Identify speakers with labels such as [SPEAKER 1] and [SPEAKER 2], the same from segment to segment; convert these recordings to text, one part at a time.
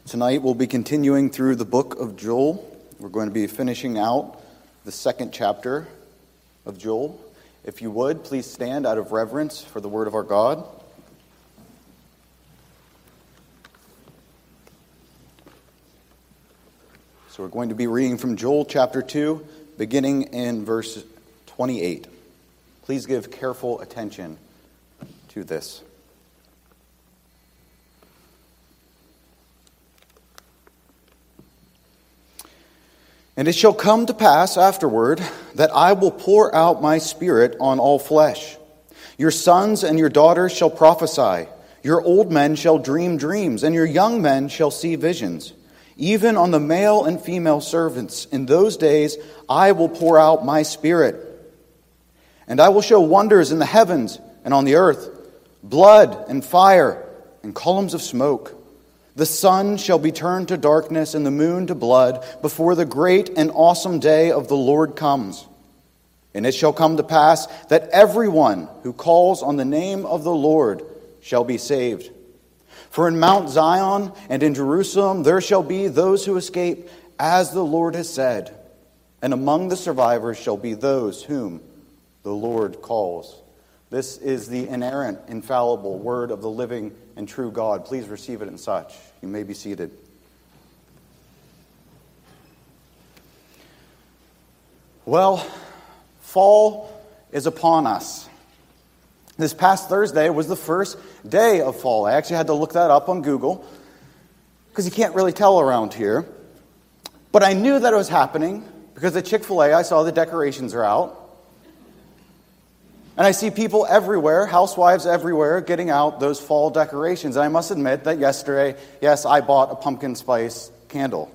[SPEAKER 1] Tonight we'll be continuing through the book of Joel. We're going to be finishing out the second chapter of Joel. If you would, please stand out of reverence for the word of our God. So we're going to be reading from Joel chapter 2, beginning in verse 28. Please give careful attention to this. And it shall come to pass afterward that I will pour out my Spirit on all flesh. Your sons and your daughters shall prophesy. Your old men shall dream dreams, and your young men shall see visions. Even on the male and female servants, in those days I will pour out my Spirit. And I will show wonders in the heavens and on the earth, blood and fire and columns of smoke. The sun shall be turned to darkness and the moon to blood before the great and awesome day of the Lord comes. And it shall come to pass that everyone who calls on the name of the Lord shall be saved. For in Mount Zion and in Jerusalem there shall be those who escape, as the Lord has said. And among the survivors shall be those whom the Lord calls. This is the inerrant, infallible word of the living and true God. Please receive it in such. You may be seated. Well, fall is upon us. This past Thursday was the first day of fall. I actually had to look that up on Google because you can't really tell around here. But I knew that it was happening because at Chick-fil-A I saw the decorations are out. And I see people everywhere, housewives everywhere, getting out those fall decorations. And I must admit that yesterday, yes, I bought a pumpkin spice candle.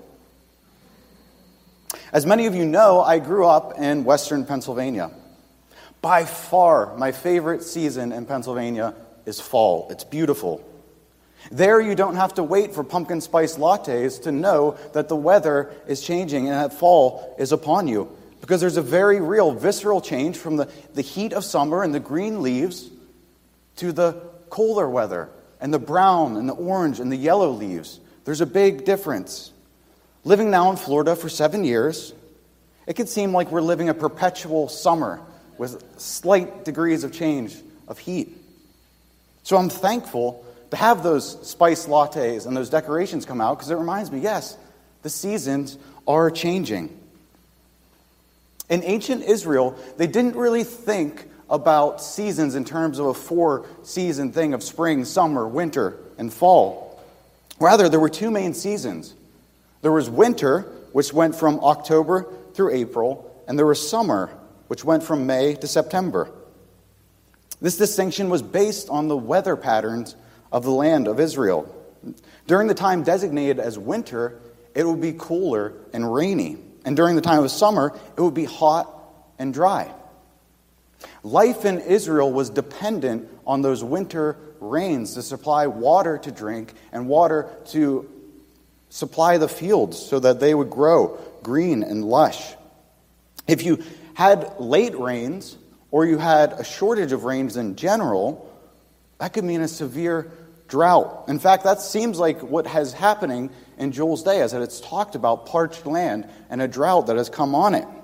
[SPEAKER 1] As many of you know, I grew up in western Pennsylvania. By far, my favorite season in Pennsylvania is fall. It's beautiful. There you don't have to wait for pumpkin spice lattes to know that the weather is changing and that fall is upon you. Because there's a very real, visceral change from the heat of summer and the green leaves to the colder weather and the brown and the orange and the yellow leaves. There's a big difference. Living now in Florida for 7 years, it can seem like we're living a perpetual summer with slight degrees of change of heat. So I'm thankful to have those spice lattes and those decorations come out because it reminds me, yes, the seasons are changing. In ancient Israel, they didn't really think about seasons in terms of a four-season thing of spring, summer, winter, and fall. Rather, there were two main seasons. There was winter, which went from October through April, and there was summer, which went from May to September. This distinction was based on the weather patterns of the land of Israel. During the time designated as winter, it would be cooler and rainy. And during the time of summer, it would be hot and dry. Life in Israel was dependent on those winter rains to supply water to drink and water to supply the fields so that they would grow green and lush. If you had late rains or you had a shortage of rains in general, that could mean a severe drought. In fact, that seems like what is happening in Joel's day, as it's talked about parched land and a drought that has come on it.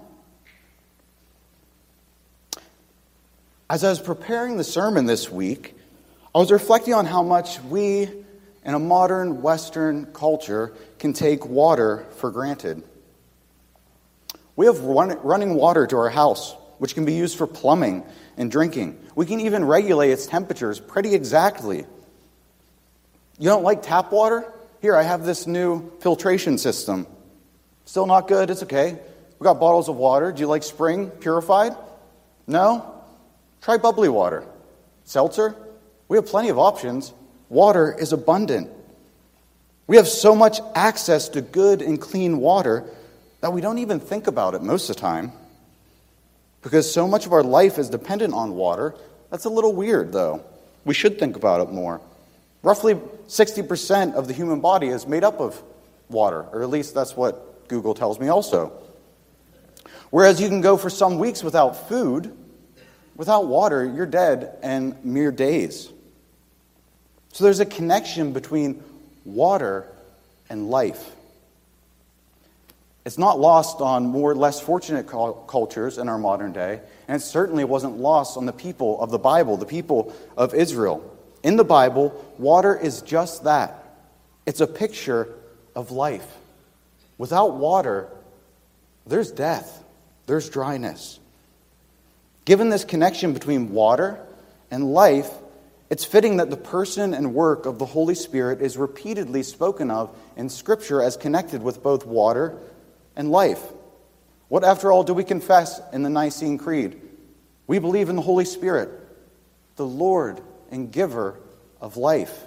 [SPEAKER 1] As I was preparing the sermon this week, I was reflecting on how much we, in a modern Western culture, can take water for granted. We have running water to our house, which can be used for plumbing and drinking. We can even regulate its temperatures pretty exactly. You don't like tap water? Here, I have this new filtration system. Still not good? It's okay. We got bottles of water. Do you like spring purified? No? Try bubbly water. Seltzer? We have plenty of options. Water is abundant. We have so much access to good and clean water that we don't even think about it most of the time. Because so much of our life is dependent on water, that's a little weird, though. We should think about it more. Roughly 60% of the human body is made up of water, or at least that's what Google tells me also. Whereas you can go for some weeks without food, without water, you're dead in mere days. So there's a connection between water and life. It's not lost on more or less fortunate cultures in our modern day, and it certainly wasn't lost on the people of the Bible, the people of Israel. In the Bible, water is just that. It's a picture of life. Without water, there's death, there's dryness. Given this connection between water and life, it's fitting that the person and work of the Holy Spirit is repeatedly spoken of in Scripture as connected with both water and life. What, after all, do we confess in the Nicene Creed? We believe in the Holy Spirit, the Lord and giver of life.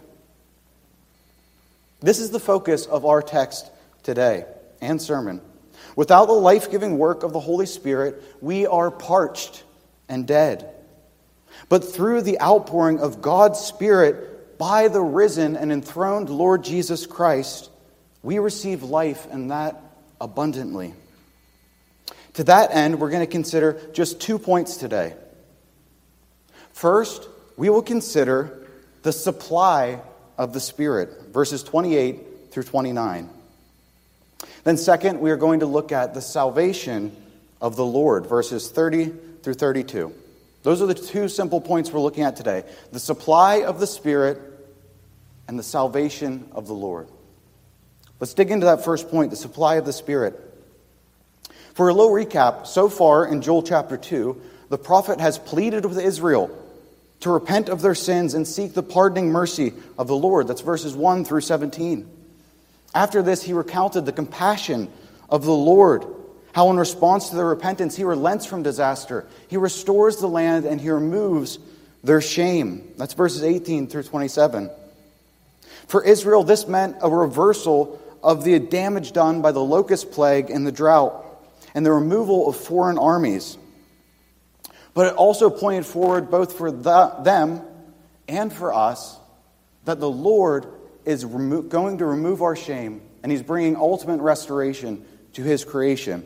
[SPEAKER 1] This is the focus of our text today and sermon. Without the life-giving work of the Holy Spirit, we are parched and dead. But through the outpouring of God's Spirit by the risen and enthroned Lord Jesus Christ, we receive life, and that abundantly. To that end, we're going to consider just 2 points today. First, we will consider the supply of the Spirit, verses 28 through 29. Then second, we are going to look at the salvation of the Lord, verses 30 through 32. Those are the 2 simple points we're looking at today. The supply of the Spirit and the salvation of the Lord. Let's dig into that first point, the supply of the Spirit. For a little recap, so far in Joel chapter 2, the prophet has pleaded with Israel to repent of their sins and seek the pardoning mercy of the Lord. That's verses 1 through 17. After this, he recounted the compassion of the Lord, how in response to their repentance, he relents from disaster. He restores the land and he removes their shame. That's verses 18 through 27. For Israel, this meant a reversal of the damage done by the locust plague and the drought, and the removal of foreign armies. But it also pointed forward both for them and for us that the Lord is going to remove our shame, and he's bringing ultimate restoration to his creation.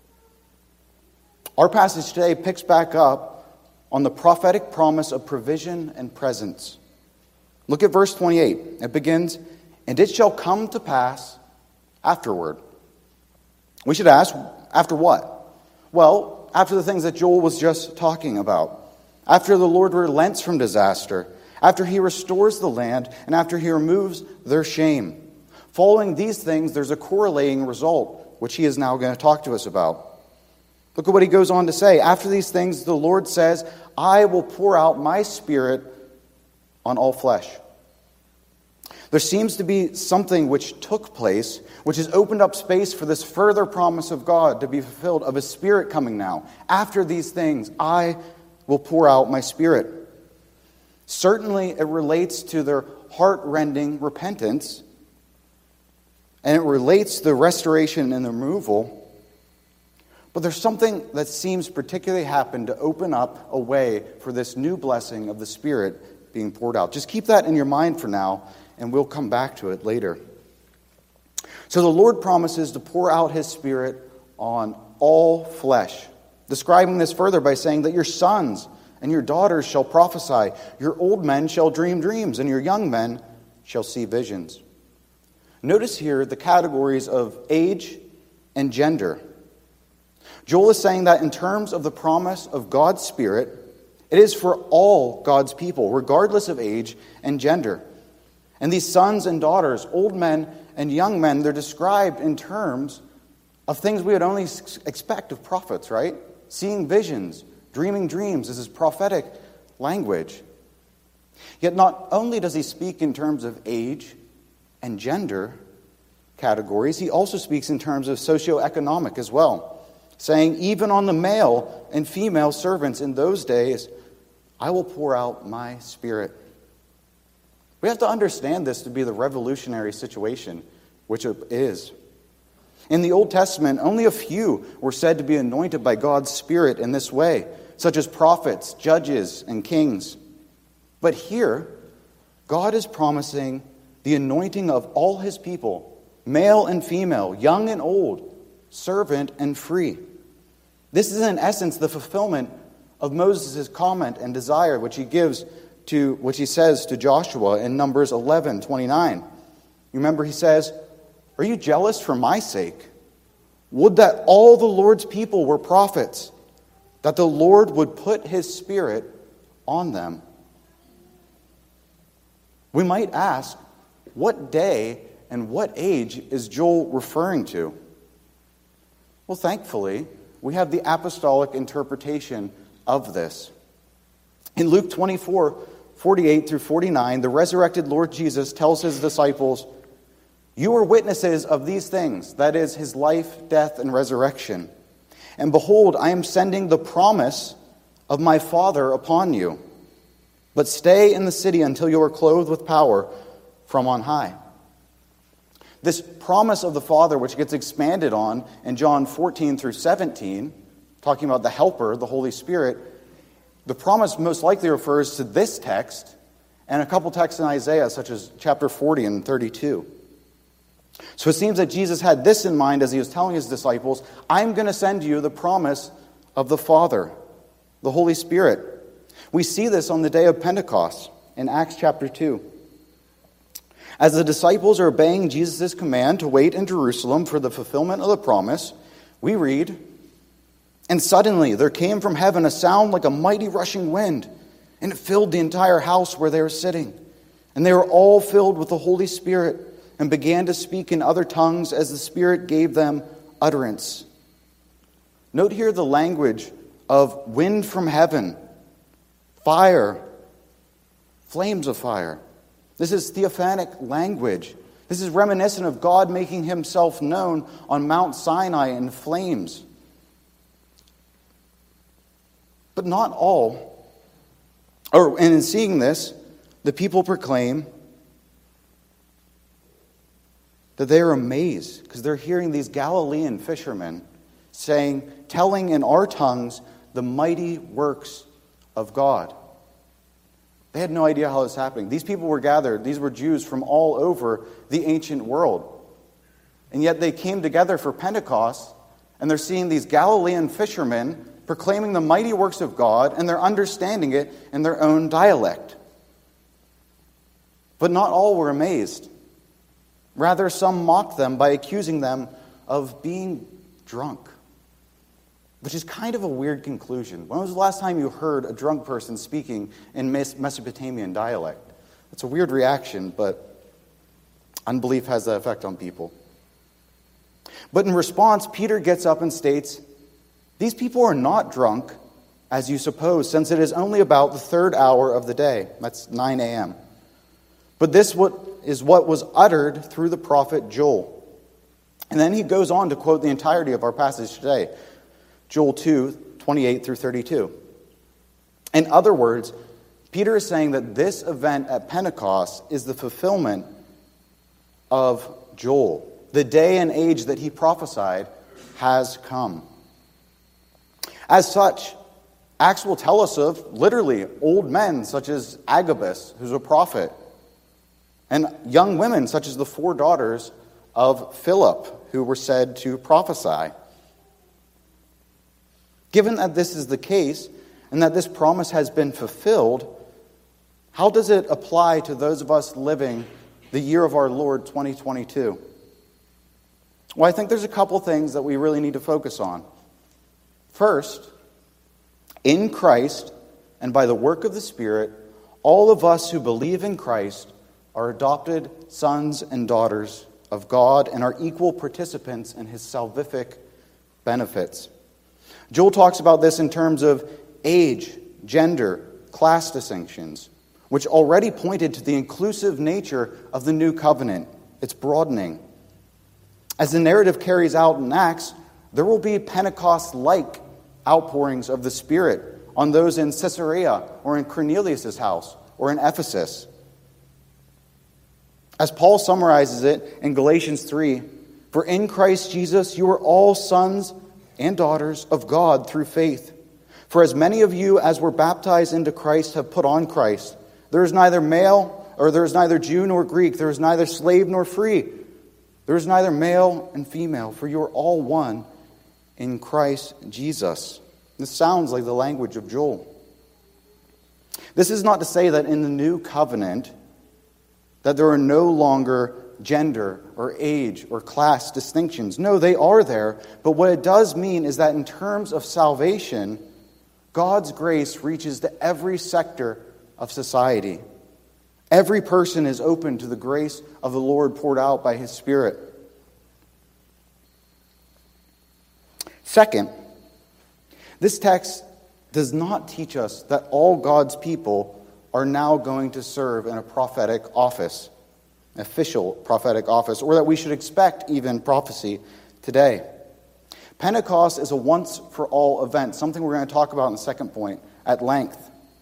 [SPEAKER 1] Our passage today picks back up on the prophetic promise of provision and presence. Look at verse 28. It begins, "And it shall come to pass afterward." We should ask, after what? Well, after the things that Joel was just talking about. After the Lord relents from disaster. After he restores the land. And after he removes their shame. Following these things, there's a correlating result, which he is now going to talk to us about. Look at what he goes on to say. After these things, the Lord says, "I will pour out my Spirit on all flesh." There seems to be something which took place, which has opened up space for this further promise of God to be fulfilled, of His Spirit coming now. After these things, I will pour out my Spirit. Certainly, it relates to their heart-rending repentance, and it relates to the restoration and the removal. But there's something that seems particularly happen to open up a way for this new blessing of the Spirit being poured out. Just keep that in your mind for now, and we'll come back to it later. So the Lord promises to pour out His Spirit on all flesh, describing this further by saying that your sons and your daughters shall prophesy, your old men shall dream dreams, and your young men shall see visions. Notice here the categories of age and gender. Joel is saying that in terms of the promise of God's Spirit, it is for all God's people, regardless of age and gender. And these sons and daughters, old men and young men, they're described in terms of things we would only expect of prophets, right? Seeing visions, dreaming dreams. This is prophetic language. Yet not only does he speak in terms of age and gender categories, he also speaks in terms of socioeconomic as well, saying, even on the male and female servants in those days, I will pour out my Spirit. We have to understand this to be the revolutionary situation, which it is. In the Old Testament, only a few were said to be anointed by God's Spirit in this way, such as prophets, judges, and kings. But here, God is promising the anointing of all His people, male and female, young and old, servant and free. This is in essence the fulfillment of Moses' comment and desire, which he says to Joshua in Numbers 11:29. You remember he says, Are you jealous for my sake? Would that all the Lord's people were prophets, that the Lord would put his Spirit on them. We might ask, what day and what age is Joel referring to? Well, thankfully, we have the apostolic interpretation of this. In Luke 24:48 through 49, the resurrected Lord Jesus tells his disciples, "You are witnesses of these things," that is, his life, death, and resurrection. "And behold, I am sending the promise of my Father upon you. But stay in the city until you are clothed with power from on high." This promise of the Father, which gets expanded on in John 14 through 17, talking about the Helper, the Holy Spirit, the promise most likely refers to this text and a couple texts in Isaiah, such as chapter 40 and 32. So it seems that Jesus had this in mind as he was telling his disciples, I'm going to send you the promise of the Father, the Holy Spirit. We see this on the day of Pentecost in Acts chapter 2. As the disciples are obeying Jesus' command to wait in Jerusalem for the fulfillment of the promise, we read, "And suddenly there came from heaven a sound like a mighty rushing wind, and it filled the entire house where they were sitting. And they were all filled with the Holy Spirit and began to speak in other tongues as the Spirit gave them utterance." Note here the language of wind from heaven, fire, flames of fire. This is theophanic language. This is reminiscent of God making himself known on Mount Sinai in flames. But not all. And in seeing this, the people proclaim that they are amazed because they're hearing these Galilean fishermen telling in our tongues the mighty works of God. They had no idea how this was happening. These people were gathered. These were Jews from all over the ancient world. And yet they came together for Pentecost, and they're seeing these Galilean fishermen proclaiming the mighty works of God, and they're understanding it in their own dialect. But not all were amazed. Rather, some mocked them by accusing them of being drunk, which is kind of a weird conclusion. When was the last time you heard a drunk person speaking in Mesopotamian dialect? It's a weird reaction, but unbelief has that effect on people. But in response, Peter gets up and states, "These people are not drunk, as you suppose, since it is only about the third hour of the day." That's 9 a.m. "But this is what was uttered through the prophet Joel." And then he goes on to quote the entirety of our passage today. Joel 2:28 through 32. In other words, Peter is saying that this event at Pentecost is the fulfillment of Joel. The day and age that he prophesied has come. As such, Acts will tell us of literally old men such as Agabus, who's a prophet, and young women such as the 4 daughters of Philip, who were said to prophesy. Given that this is the case, and that this promise has been fulfilled, how does it apply to those of us living the year of our Lord 2022? Well, I think there's a couple things that we really need to focus on. First, in Christ, and by the work of the Spirit, all of us who believe in Christ are adopted sons and daughters of God and are equal participants in his salvific benefits. Joel talks about this in terms of age, gender, class distinctions, which already pointed to the inclusive nature of the new covenant. It's broadening. As the narrative carries out in Acts, there will be Pentecost-like outpourings of the Spirit on those in Caesarea or in Cornelius' house or in Ephesus. As Paul summarizes it in Galatians 3, "For in Christ Jesus you are all sons and daughters of God through faith. For as many of you as were baptized into Christ have put on Christ. There is neither Jew nor Greek. There is neither slave nor free. There is neither male and female, for you are all one in Christ Jesus." This sounds like the language of Joel. This is not to say that in the new covenant that there are no longer gender or age or class distinctions. No, they are there, but what it does mean is that in terms of salvation, God's grace reaches to every sector of society. Every person is open to the grace of the Lord poured out by His Spirit. Second, this text does not teach us that all God's people are now going to serve in a prophetic office, an official prophetic office, or that we should expect even prophecy today. Pentecost is a once-for-all event, something we're going to talk about in the second point at length.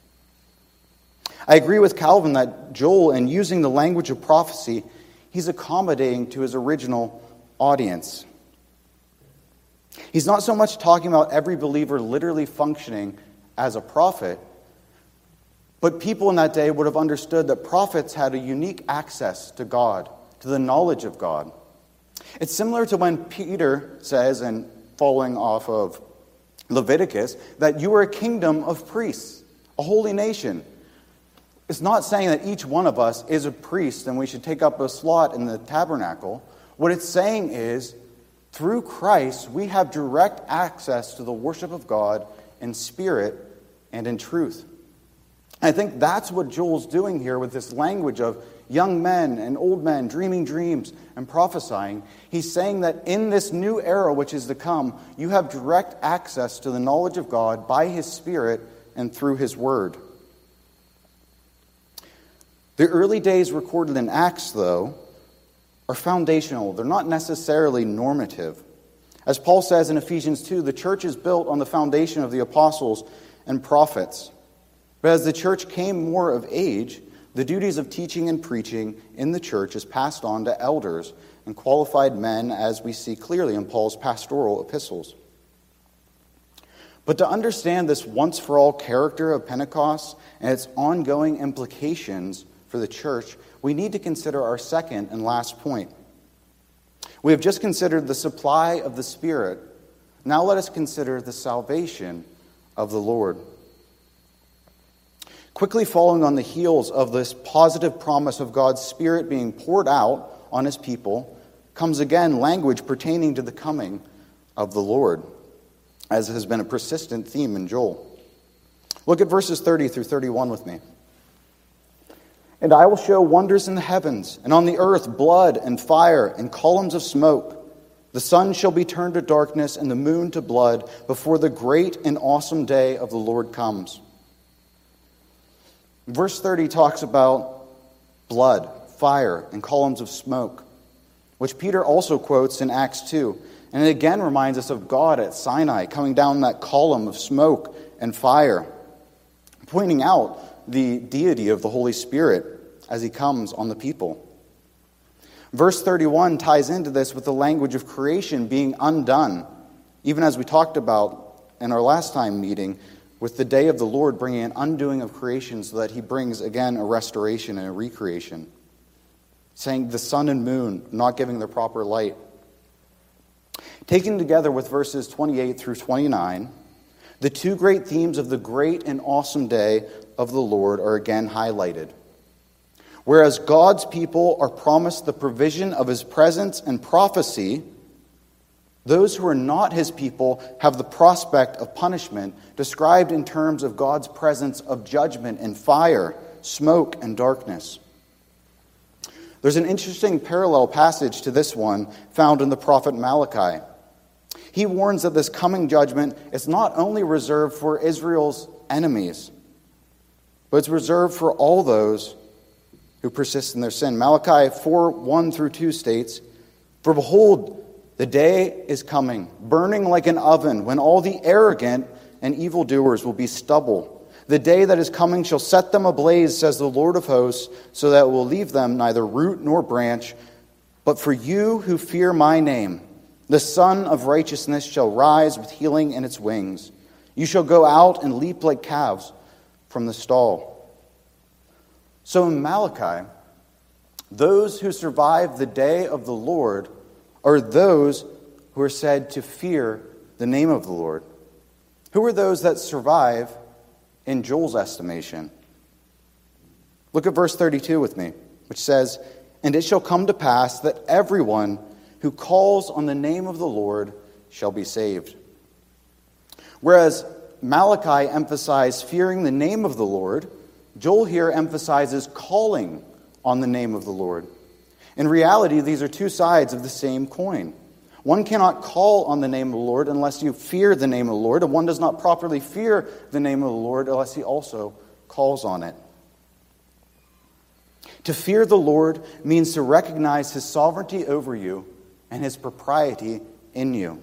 [SPEAKER 1] I agree with Calvin that Joel, in using the language of prophecy, he's accommodating to his original audience. He's not so much talking about every believer literally functioning as a prophet, but people in that day would have understood that prophets had a unique access to God, to the knowledge of God. It's similar to when Peter says, and following off of Leviticus, that you are a kingdom of priests, a holy nation. It's not saying that each one of us is a priest and we should take up a slot in the tabernacle. What it's saying is, through Christ, we have direct access to the worship of God in spirit and in truth. I think that's what Joel's doing here with this language of young men and old men dreaming dreams and prophesying. He's saying that in this new era which is to come, you have direct access to the knowledge of God by His Spirit and through His Word. The early days recorded in Acts, though, are foundational. They're not necessarily normative. As Paul says in Ephesians 2, the church is built on the foundation of the apostles and prophets. But as the church came more of age, the duties of teaching and preaching in the church is passed on to elders and qualified men, as we see clearly in Paul's pastoral epistles. But to understand this once-for-all character of Pentecost and its ongoing implications for the church, we need to consider our second and last point. We have just considered the supply of the Spirit. Now let us consider the salvation of the Lord. Quickly following on the heels of this positive promise of God's Spirit being poured out on His people comes again language pertaining to the coming of the Lord, as has been a persistent theme in Joel. Look at verses 30 through 31 with me. And I will show wonders in the heavens, and on the earth blood and fire and columns of smoke. The sun shall be turned to darkness and the moon to blood before the great and awesome day of the Lord comes. Verse 30 talks about blood, fire, and columns of smoke, which Peter also quotes in Acts 2. And it again reminds us of God at Sinai coming down that column of smoke and fire, pointing out the deity of the Holy Spirit as He comes on the people. Verse 31 ties into this with the language of creation being undone, even as we talked about in our last time meeting, with the day of the Lord bringing an undoing of creation so that He brings again a restoration and a recreation. Saying the sun and moon not giving their proper light. Taken together with verses 28 through 29, the two great themes of the great and awesome day of the Lord are again highlighted. Whereas God's people are promised the provision of His presence and prophecy, those who are not His people have the prospect of punishment described in terms of God's presence of judgment and fire, smoke, and darkness. There's an interesting parallel passage to this one found in the prophet Malachi. He warns that this coming judgment is not only reserved for Israel's enemies, but it's reserved for all those who persist in their sin. Malachi 4:1-2 states, "For behold, the day is coming, burning like an oven, when all the arrogant and evildoers will be stubble. The day that is coming shall set them ablaze, says the Lord of hosts, so that it will leave them neither root nor branch. But for you who fear my name, the Son of Righteousness shall rise with healing in its wings. You shall go out and leap like calves from the stall." So in Malachi, those who survive the day of the Lord are those who are said to fear the name of the Lord. Who are those that survive in Joel's estimation? Look at verse 32 with me, which says, And it shall come to pass that everyone who calls on the name of the Lord shall be saved. Whereas Malachi emphasized fearing the name of the Lord, Joel here emphasizes calling on the name of the Lord. In reality, these are two sides of the same coin. One cannot call on the name of the Lord unless you fear the name of the Lord, and one does not properly fear the name of the Lord unless he also calls on it. To fear the Lord means to recognize his sovereignty over you and his propriety in you.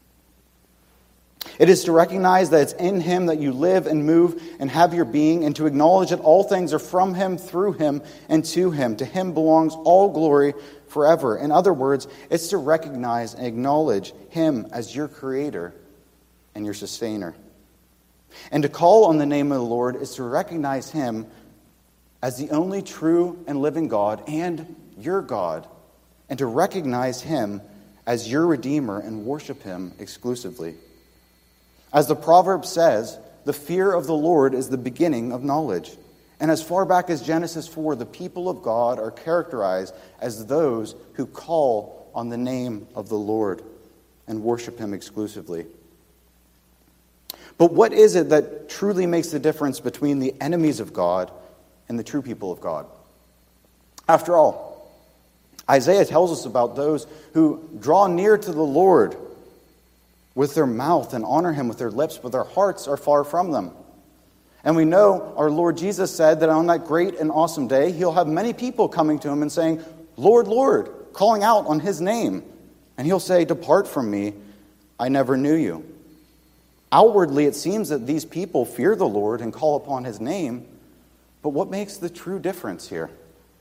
[SPEAKER 1] It is to recognize that it's in him that you live and move and have your being, and to acknowledge that all things are from him, through him, and to him. To him belongs all glory forever. In other words, it's to recognize and acknowledge him as your creator and your sustainer. And to call on the name of the Lord is to recognize him as the only true and living God and your God, and to recognize him as your Redeemer and worship him exclusively. As the proverb says, the fear of the Lord is the beginning of knowledge. And as far back as Genesis 4, the people of God are characterized as those who call on the name of the Lord and worship him exclusively. But what is it that truly makes the difference between the enemies of God and the true people of God? After all, Isaiah tells us about those who draw near to the Lord with their mouth and honor him with their lips, but their hearts are far from them. And we know our Lord Jesus said that on that great and awesome day, he'll have many people coming to him and saying, Lord, Lord, calling out on his name. And he'll say, depart from me, I never knew you. Outwardly, it seems that these people fear the Lord and call upon his name, but what makes the true difference here?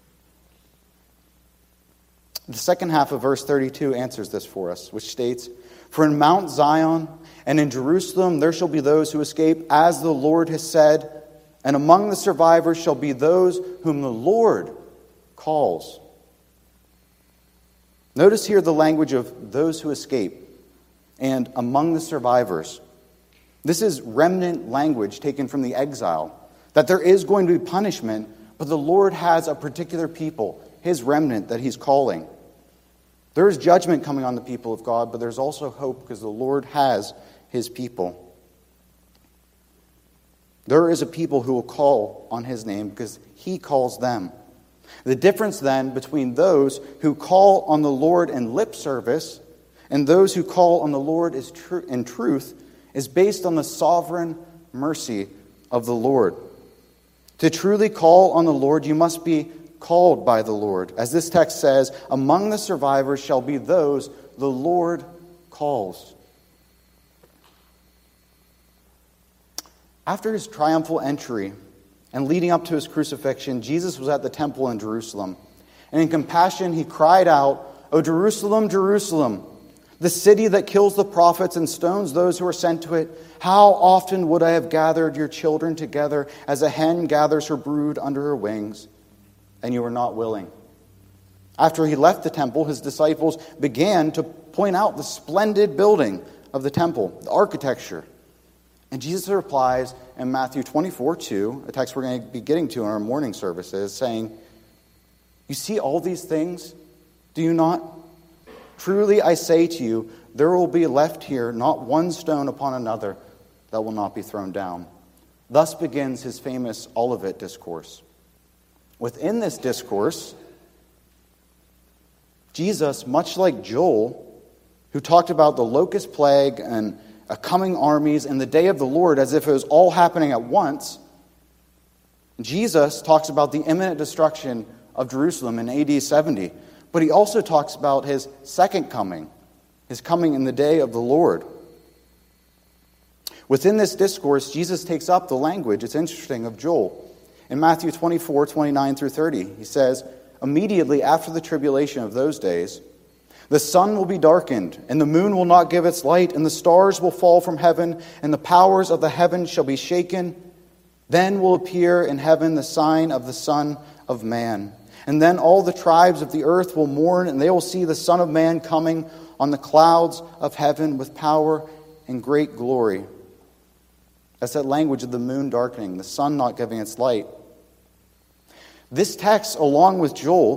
[SPEAKER 1] The second half of verse 32 answers this for us, which states, for in Mount Zion and in Jerusalem there shall be those who escape, as the Lord has said, and among the survivors shall be those whom the Lord calls. Notice here the language of those who escape and among the survivors. This is remnant language taken from the exile, that there is going to be punishment, but the Lord has a particular people, his remnant, that he's calling. There is judgment coming on the people of God, but there's also hope because the Lord has his people. There is a people who will call on his name because he calls them. The difference then between those who call on the Lord in lip service and those who call on the Lord in truth is based on the sovereign mercy of the Lord. To truly call on the Lord, you must be called by the Lord. As this text says, among the survivors shall be those the Lord calls. After his triumphal entry and leading up to his crucifixion, Jesus was at the temple in Jerusalem. And in compassion, he cried out, O Jerusalem, Jerusalem, the city that kills the prophets and stones those who are sent to it, how often would I have gathered your children together as a hen gathers her brood under her wings, and you were not willing. After he left the temple, his disciples began to point out the splendid building of the temple, the architecture. And Jesus replies in Matthew 24:2, a text we're going to be getting to in our morning services, saying, you see all these things, do you not? Truly I say to you, there will be left here not one stone upon another that will not be thrown down. Thus begins his famous Olivet Discourse. Within this discourse, Jesus, much like Joel, who talked about the locust plague and coming armies and the day of the Lord as if it was all happening at once, Jesus talks about the imminent destruction of Jerusalem in AD 70. But he also talks about his second coming, his coming in the day of the Lord. Within this discourse, Jesus takes up the language, it's interesting, of Joel. In Matthew 24:29-30, he says, immediately after the tribulation of those days, the sun will be darkened, and the moon will not give its light, and the stars will fall from heaven, and the powers of the heavens shall be shaken. Then will appear in heaven the sign of the Son of Man. And then all the tribes of the earth will mourn, and they will see the Son of Man coming on the clouds of heaven with power and great glory. That's that language of the moon darkening, the sun not giving its light. This text, along with Joel,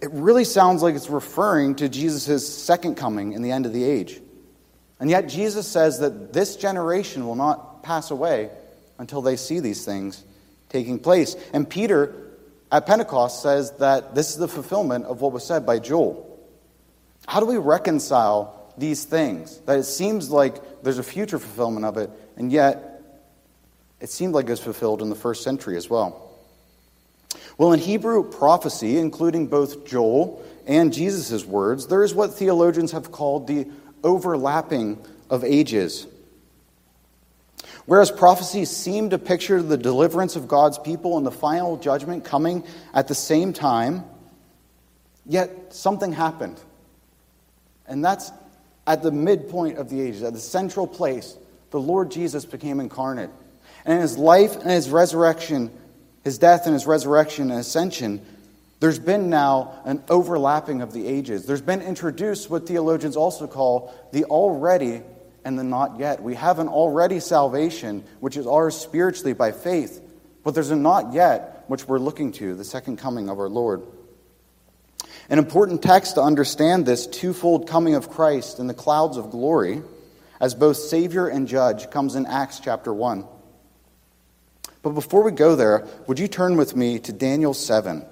[SPEAKER 1] it really sounds like it's referring to Jesus' second coming in the end of the age. And yet Jesus says that this generation will not pass away until they see these things taking place. And Peter at Pentecost says that this is the fulfillment of what was said by Joel. How do we reconcile these things? That it seems like there's a future fulfillment of it, and yet it seemed like it was fulfilled in the first century as well. Well, in Hebrew prophecy, including both Joel and Jesus' words, there is what theologians have called the overlapping of ages. Whereas prophecies seem to picture the deliverance of God's people and the final judgment coming at the same time, yet something happened. And that's at the midpoint of the ages, at the central place, the Lord Jesus became incarnate. And in his life and his resurrection, his death and his resurrection and ascension, there's been now an overlapping of the ages. There's been introduced what theologians also call the already and the not yet. We have an already salvation, which is ours spiritually by faith, but there's a not yet, which we're looking to, the second coming of our Lord. An important text to understand this twofold coming of Christ in the clouds of glory, as both Savior and Judge, comes in Acts chapter 1. But before we go there, would you turn with me to Daniel 7?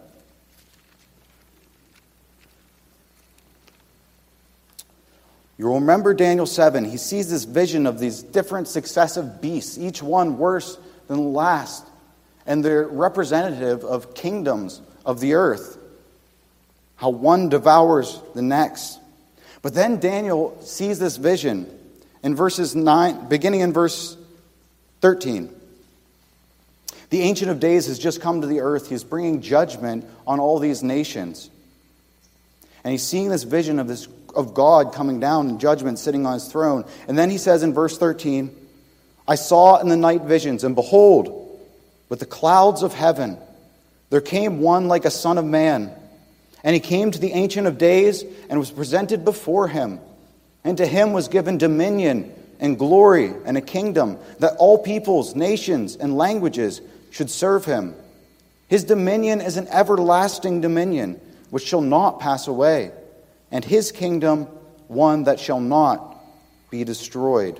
[SPEAKER 1] You'll remember Daniel 7. He sees this vision of these different successive beasts, each one worse than the last. And they're representative of kingdoms of the earth. How one devours the next. But then Daniel sees this vision in verses 9, beginning in verse 13. The Ancient of Days has just come to the earth. He's bringing judgment on all these nations. And he's seeing this vision of God coming down in judgment, sitting on his throne. And then he says in verse 13, I saw in the night visions, and behold, with the clouds of heaven, there came one like a son of man. And he came to the Ancient of Days and was presented before him. And to him was given dominion and glory and a kingdom, that all peoples, nations, and languages should serve him. His dominion is an everlasting dominion, which shall not pass away, and his kingdom one that shall not be destroyed.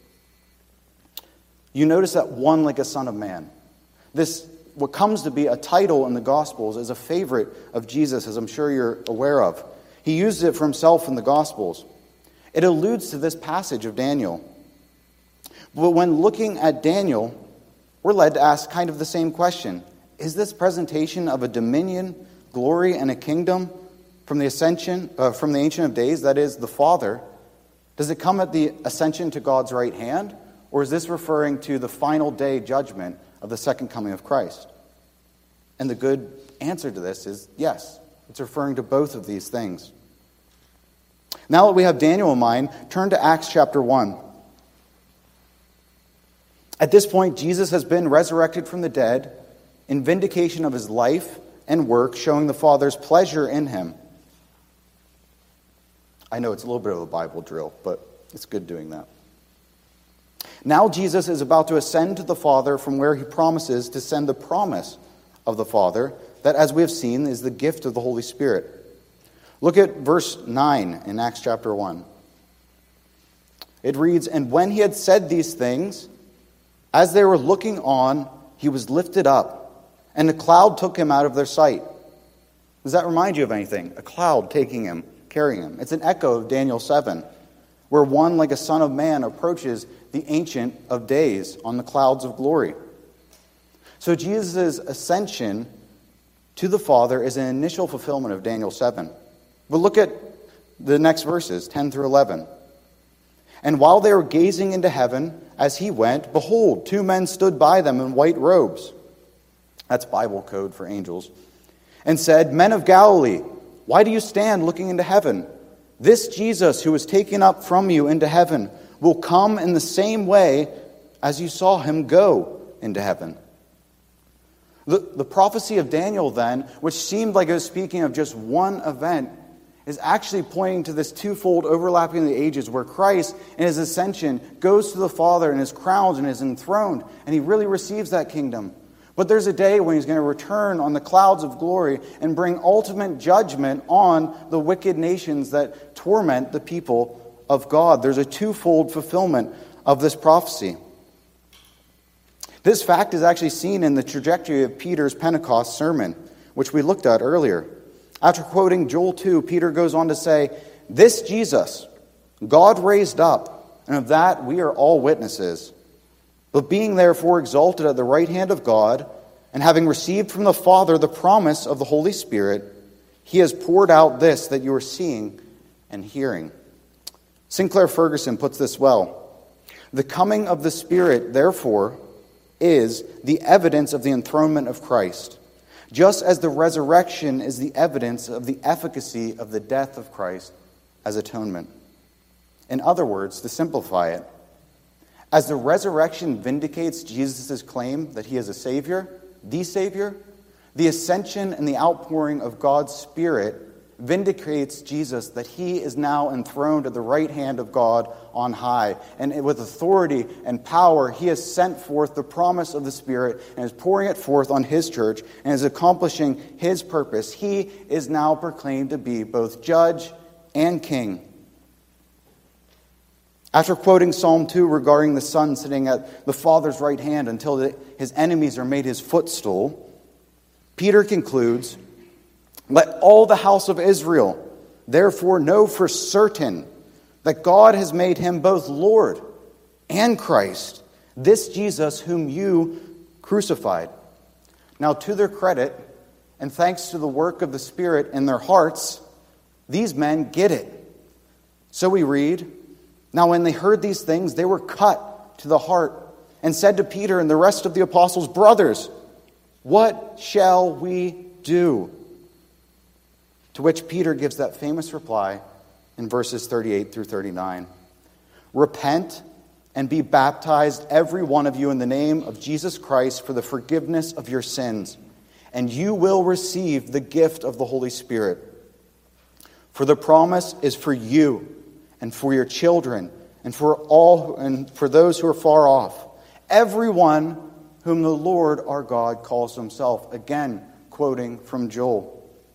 [SPEAKER 1] You notice that one like a son of man. This, what comes to be a title in the Gospels, is a favorite of Jesus, as I'm sure you're aware of. He uses it for himself in the Gospels. It alludes to this passage of Daniel. But when looking at Daniel, we're led to ask kind of the same question. Is this presentation of a dominion, glory, and a kingdom from the ascension, from the Ancient of Days, that is, the Father, does it come at the ascension to God's right hand? Or is this referring to the final day judgment of the second coming of Christ? And the good answer to this is yes. It's referring to both of these things. Now that we have Daniel in mind, turn to Acts chapter 1. At this point, Jesus has been resurrected from the dead in vindication of his life and work, showing the Father's pleasure in him. I know it's a little bit of a Bible drill, but it's good doing that. Now Jesus is about to ascend to the Father, from where he promises to send the promise of the Father, that, as we have seen, is the gift of the Holy Spirit. Look at verse 9 in Acts chapter 1. It reads, And when he had said these things, as they were looking on, he was lifted up, and a cloud took him out of their sight. Does that remind you of anything? A cloud taking him, carrying him. It's an echo of Daniel 7, where one like a son of man approaches the Ancient of Days on the clouds of glory. So Jesus' ascension to the Father is an initial fulfillment of Daniel 7. But look at the next verses, 10 through 11. And while they were gazing into heaven as he went, behold, two men stood by them in white robes. That's Bible code for angels. And said, Men of Galilee, why do you stand looking into heaven? This Jesus who was taken up from you into heaven will come in the same way as you saw him go into heaven. The prophecy of Daniel then, which seemed like it was speaking of just one event, is actually pointing to this twofold overlapping of the ages, where Christ in his ascension goes to the Father and is crowned and is enthroned, and he really receives that kingdom. But there's a day when he's going to return on the clouds of glory and bring ultimate judgment on the wicked nations that torment the people of God. There's a twofold fulfillment of this prophecy. This fact is actually seen in the trajectory of Peter's Pentecost sermon, which we looked at earlier. After quoting Joel 2, Peter goes on to say, "This Jesus, God raised up, and of that we are all witnesses. But being therefore exalted at the right hand of God, and having received from the Father the promise of the Holy Spirit, he has poured out this that you are seeing and hearing." Sinclair Ferguson puts this well. "The coming of the Spirit, therefore, is the evidence of the enthronement of Christ, just as the resurrection is the evidence of the efficacy of the death of Christ as atonement." In other words, to simplify it, as the resurrection vindicates Jesus' claim that he is a Savior, the ascension and the outpouring of God's Spirit vindicates Jesus that he is now enthroned at the right hand of God on high. And with authority and power, he has sent forth the promise of the Spirit and is pouring it forth on his church and is accomplishing his purpose. He is now proclaimed to be both judge and king. After quoting Psalm 2 regarding the Son sitting at the Father's right hand until his enemies are made his footstool, Peter concludes, "Let all the house of Israel therefore know for certain that God has made him both Lord and Christ, this Jesus whom you crucified." Now, to their credit, and thanks to the work of the Spirit in their hearts, these men get it. So we read, "Now when they heard these things, they were cut to the heart and said to Peter and the rest of the apostles, 'Brothers, what shall we do?' To which Peter gives that famous reply in verses 38 through 39. "Repent and be baptized, every one of you, in the name of Jesus Christ for the forgiveness of your sins, and you will receive the gift of the Holy Spirit. For the promise is for you and for your children and for those who are far off, everyone whom the Lord our God calls himself." Again, quoting from Joel.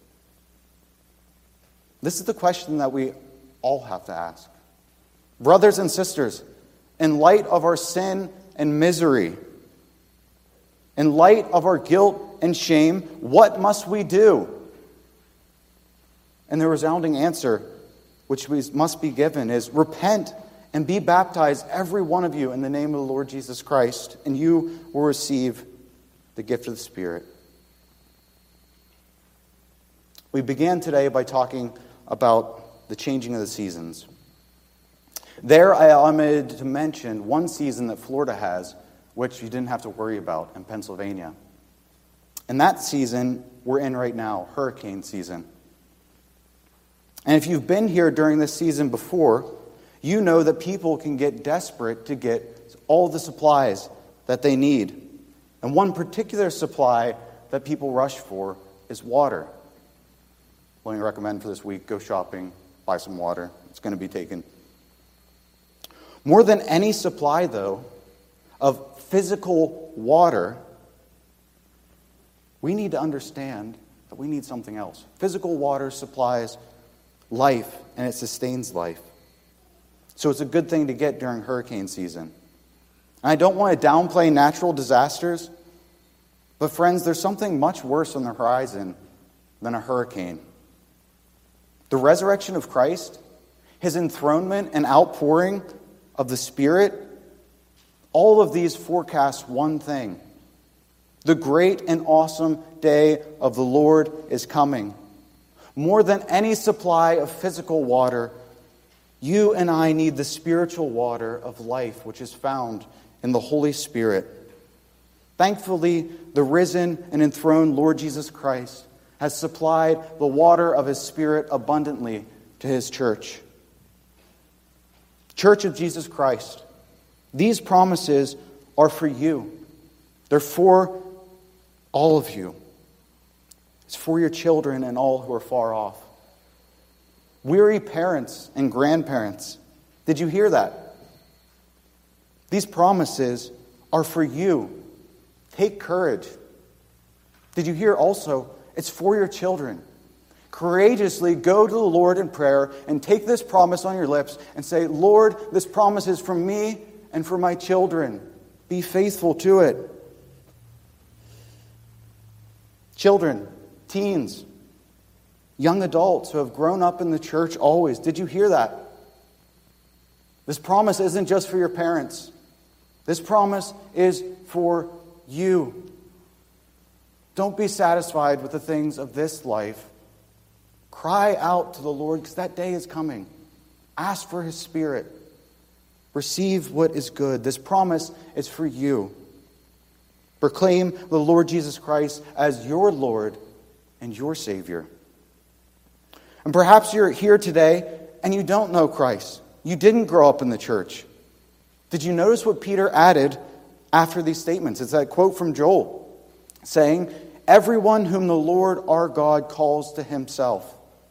[SPEAKER 1] This is the question that we all have to ask. Brothers and sisters, in light of our sin and misery, in light of our guilt and shame, what must we do? And the resounding answer, which we must be given, is repent and be baptized, every one of you, in the name of the Lord Jesus Christ, and you will receive the gift of the Spirit. We began today by talking about the changing of the seasons. There I omitted to mention one season that Florida has, which you didn't have to worry about in Pennsylvania. And that season we're in right now, hurricane season. And if you've been here during this season before, you know that people can get desperate to get all the supplies that they need. And one particular supply that people rush for is water. Let me recommend for this week, go shopping, buy some water. It's going to be taken. More than any supply, though, of physical water, we need to understand that we need something else. Physical water supplies life, and it sustains life. So it's a good thing to get during hurricane season. And I don't want to downplay natural disasters, but friends, there's something much worse on the horizon than a hurricane. The resurrection of Christ, his enthronement and outpouring of the Spirit, all of these forecast one thing. The great and awesome day of the Lord is coming. More than any supply of physical water, you and I need the spiritual water of life, which is found in the Holy Spirit. Thankfully, the risen and enthroned Lord Jesus Christ has supplied the water of his Spirit abundantly to his church. Church of Jesus Christ, these promises are for you. They're for all of you. It's for your children and all who are far off. Weary parents and grandparents, did you hear that? These promises are for you. Take courage. Did you hear also? It's for your children. Courageously go to the Lord in prayer and take this promise on your lips and say, Lord, this promise is for me and for my children. Be faithful to it. Children, teens, young adults who have grown up in the church always. Did you hear that? This promise isn't just for your parents. This promise is for you. Don't be satisfied with the things of this life. Cry out to the Lord, because that day is coming. Ask for His Spirit. Receive what is good. This promise is for you. Proclaim the Lord Jesus Christ as your Lord and your Savior. And perhaps you're here today and you don't know Christ. You didn't grow up in the church. Did you notice what Peter added after these statements? It's that quote from Joel saying, everyone whom the Lord our God calls to Himself.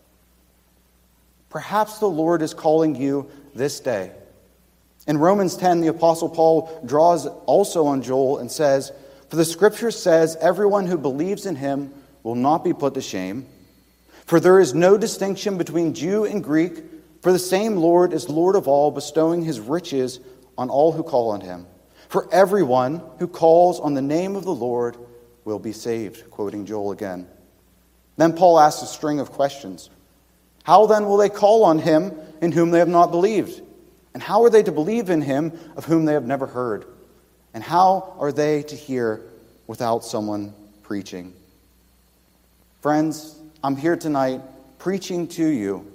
[SPEAKER 1] Perhaps the Lord is calling you this day. In Romans 10, the Apostle Paul draws also on Joel and says, for the Scripture says, everyone who believes in Him will not be put to shame. For there is no distinction between Jew and Greek, for the same Lord is Lord of all, bestowing His riches on all who call on Him. For everyone who calls on the name of the Lord will be saved. Quoting Joel again. Then Paul asks a string of questions. How then will they call on Him in whom they have not believed? And how are they to believe in Him of whom they have never heard? And how are they to hear without someone preaching? Friends, I'm here tonight preaching to you.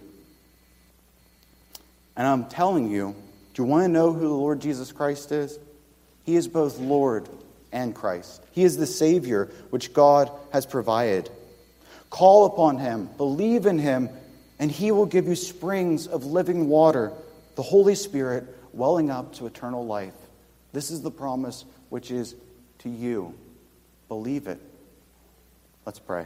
[SPEAKER 1] And I'm telling you, do you want to know who the Lord Jesus Christ is? He is both Lord and Christ. He is the Savior which God has provided. Call upon Him, believe in Him, and He will give you springs of living water, the Holy Spirit welling up to eternal life. This is the promise which is to you. Believe it. Let's pray.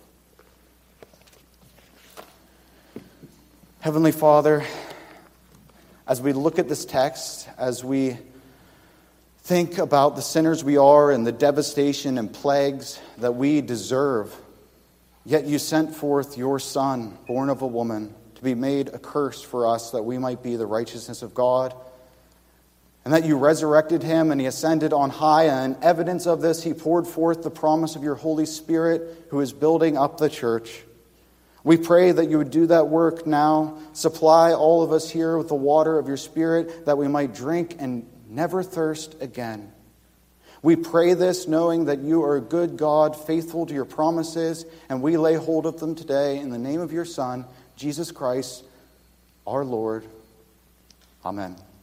[SPEAKER 1] Heavenly Father, as we look at this text, as we think about the sinners we are and the devastation and plagues that we deserve, yet you sent forth your Son, born of a woman, to be made a curse for us that we might be the righteousness of God, and that you resurrected Him and He ascended on high, and in evidence of this He poured forth the promise of your Holy Spirit, who is building up the church. We pray that you would do that work now. Supply all of us here with the water of your Spirit, that we might drink and never thirst again. We pray this knowing that you are a good God, faithful to your promises, and we lay hold of them today in the name of your Son, Jesus Christ, our Lord. Amen.